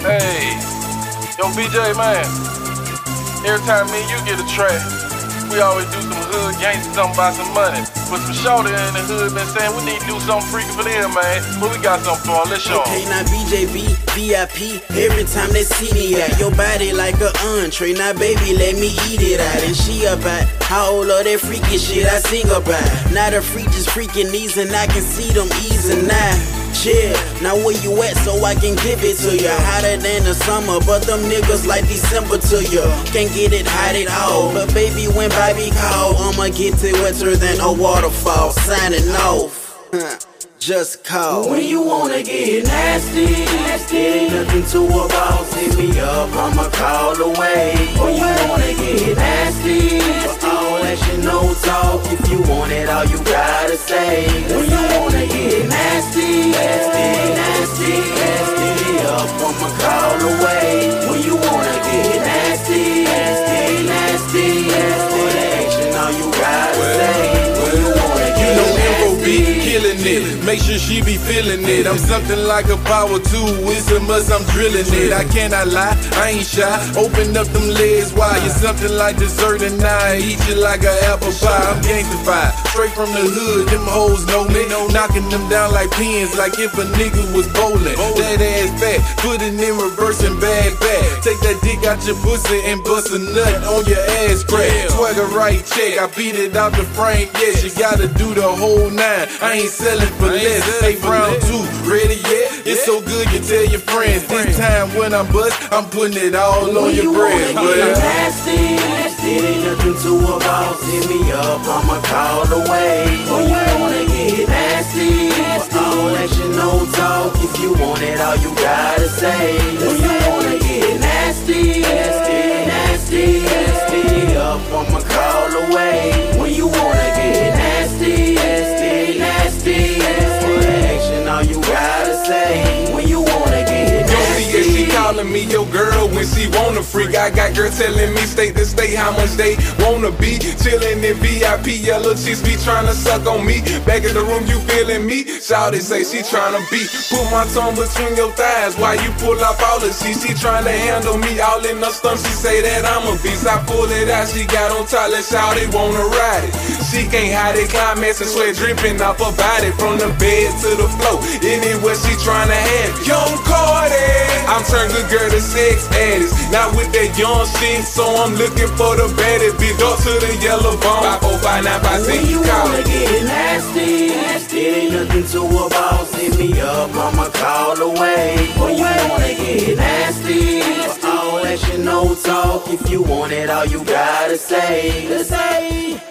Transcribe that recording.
Hey, yo, BJ, man. Every time me and you get a track, we always do some hood gangsta something about some money. But some shorty in the hood been saying we need to do something freaky for them, man. But we got something for them. Let's show them. Okay, now BJB, VIP, every time they see me out, your body like a entree. Now baby, let me eat it out. And she about how old of that freaky shit I sing about. Now the freak just freaking knees and I can see them easing now. Chill, now where you at so I can give it to ya. Hotter than the summer, but them niggas like December to ya. Can't get it hot at all, but baby when Bobby call, I'ma get it wetter than a waterfall. Signing off, just call. When you wanna get nasty, ain't nothing to a boss. Hit me up, I'ma call away. When you wanna get nasty, for all that shit, no talk. If you want it, all you gotta say. When you wanna get nasty, up, I'ma call away. When you wanna get nasty, for the action, all you gotta say. When you wanna get nasty, killing it, make sure she be feeling it. I'm something like a power tool, it's a must, I'm drilling it. I cannot lie, I ain't shy. Open up them legs wide, you're something like dessert and I eat you like an apple pie. I'm gangstified, straight from the hood, them hoes know me. Knocking them down like pins, like if a nigga was bowling. That ass fat, put it in reverse and bag back. Take that dick out your pussy and bust a nut on your ass crack. Swag a right check, I beat it out the frame, yes, you gotta do the whole nine. I ain't selling for less. Hey, round two, ready yet? It's so good you tell your friends. This time when I'm bust, I'm putting it all on your bread. Nasty, ain't nothing to a boss. Hit me up, I'ma call away. When you wanna get nasty, for all that shit, no talk. If you want it, all you gotta say. When you wanna get nasty, up, I'ma call away. When you wanna get nasty, for the action, all you gotta say. When you wanna get nasty, she calling me your girl when she wanna freak. I got girls telling me state to state how much they wanna be. Chillin' in VIP, yellow chicks be tryna suck on me. Back in the room, you feeling me? Shawty say she tryna beat. Put my tongue between your thighs while you pull up all the shit. She tryna handle me all in her stump. She say that I'm a beast. I pull it out, she got on top, let shawty wanna ride it. She can't hide it, climax and sweat dripping off her body. From the bed to the floor, anywhere she tryna have it. Young Cardi, I'm turned good girl to sex addicts. Not with that young shit, so I'm looking for the baddest. Be dark to the yellow bone. 54595 when you wanna get nasty, ain't nothing to a boss. Hit me up, I'ma call away. When you wanna get nasty, for all that shit, no talk. If you want it, all you gotta say.